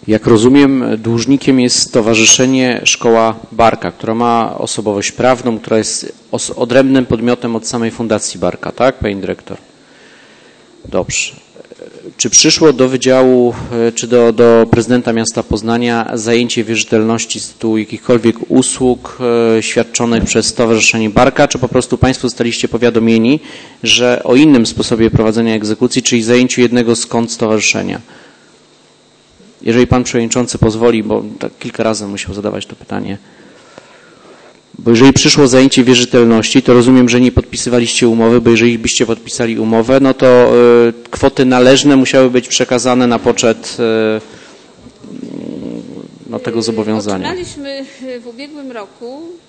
Jak rozumiem, dłużnikiem jest Stowarzyszenie Szkoła Barka, która ma osobowość prawną, która jest odrębnym podmiotem od samej Fundacji Barka, tak, pani dyrektor? Dobrze. Czy przyszło do wydziału, czy do prezydenta miasta Poznania zajęcie wierzytelności z tytułu jakichkolwiek usług świadczonych przez Stowarzyszenie Barka, czy po prostu państwo zostaliście powiadomieni, że o innym sposobie prowadzenia egzekucji, czyli zajęciu jednego z kont stowarzyszenia? Jeżeli pan przewodniczący pozwoli, bo tak kilka razy musiał zadawać to pytanie. Bo jeżeli przyszło zajęcie wierzytelności, to rozumiem, że nie podpisywaliście umowy, bo jeżeli byście podpisali umowę, no to kwoty należne musiały być przekazane na poczet tego zobowiązania. Otrzymaliśmy w ubiegłym roku